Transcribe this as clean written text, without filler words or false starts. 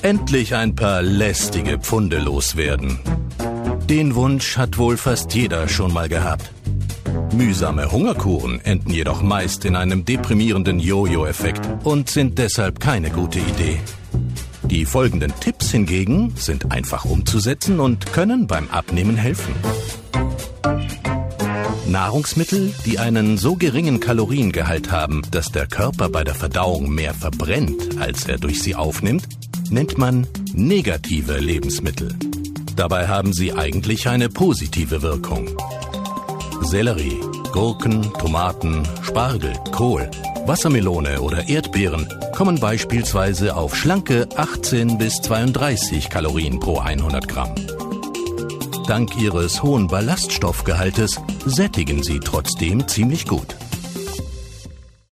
Endlich ein paar lästige Pfunde loswerden. Den Wunsch hat wohl fast jeder schon mal gehabt. Mühsame Hungerkuren enden jedoch meist in einem deprimierenden Jojo-Effekt und sind deshalb keine gute Idee. Die folgenden Tipps hingegen sind einfach umzusetzen und können beim Abnehmen helfen. Nahrungsmittel, die einen so geringen Kaloriengehalt haben, dass der Körper bei der Verdauung mehr verbrennt, als er durch sie aufnimmt, nennt man negative Lebensmittel. Dabei haben sie eigentlich eine positive Wirkung. Sellerie, Gurken, Tomaten, Spargel, Kohl, Wassermelone oder Erdbeeren kommen beispielsweise auf schlanke 18 bis 32 Kalorien pro 100 Gramm. Dank ihres hohen Ballaststoffgehaltes sättigen sie trotzdem ziemlich gut.